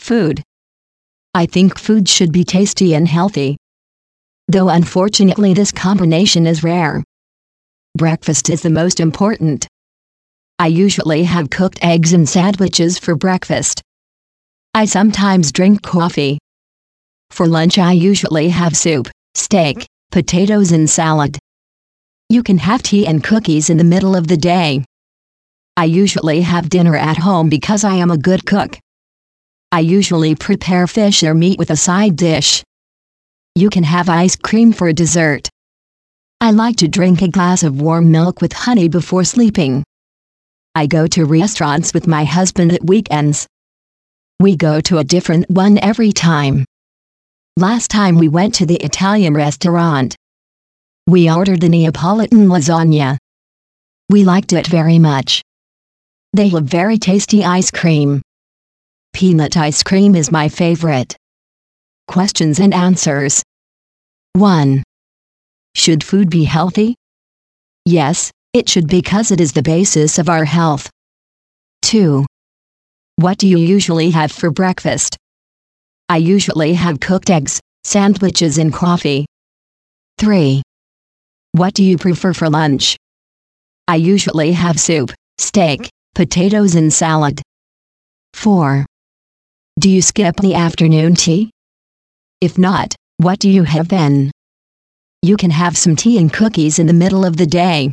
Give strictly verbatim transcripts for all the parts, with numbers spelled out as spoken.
food. I think food should be tasty and healthy. Though unfortunately this combination is rare. Breakfast is the most important. I usually have cooked eggs and sandwiches for breakfast. I sometimes drink coffee. For lunch I usually have soup, steak, potatoes and salad. You can have tea and cookies in the middle of the day. I usually have dinner at home because I am a good cook. I usually prepare fish or meat with a side dish. You can have ice cream for dessert. I like to drink a glass of warm milk with honey before sleeping. I go to restaurants with my husband at weekends. We go to a different one every time. Last time we went to the Italian restaurant. We ordered the Neapolitan lasagna. We liked it very much. They have very tasty ice cream. Peanut ice cream is my favorite. Questions and answers. one. Should food be healthy? Yes, it should because it is the basis of our health. two. What do you usually have for breakfast? I usually have cooked eggs, sandwiches and coffee. three. What do you prefer for lunch? I usually have soup, steak, potatoes and salad. four. Do you skip the afternoon tea? If not, what do you have then? You can have some tea and cookies in the middle of the day.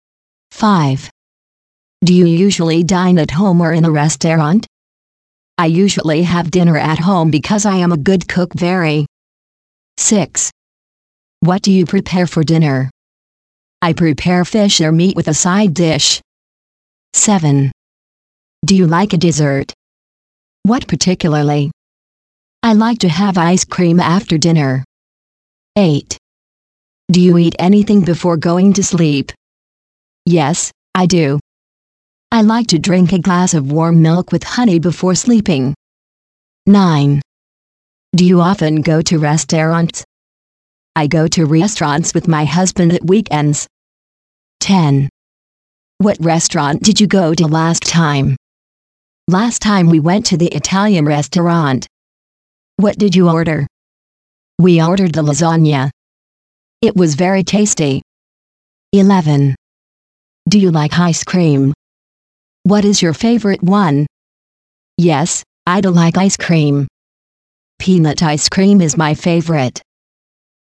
five. Do you usually dine at home or in a restaurant? I usually have dinner at home because I am a good cook. Very. six. What do you prepare for dinner? I prepare fish or meat with a side dish. seven. Do you like a dessert? What particularly? I like to have ice cream after dinner. eight. Do you eat anything before going to sleep? Yes, I do. I like to drink a glass of warm milk with honey before sleeping. nine. Do you often go to restaurants? I go to restaurants with my husband at weekends. ten. What restaurant did you go to last time? Last time we went to the Italian restaurant. What did you order? We ordered the lasagna. It was very tasty. eleven. Do you like ice cream? What is your favorite one? Yes, I do like ice cream. Peanut ice cream is my favorite.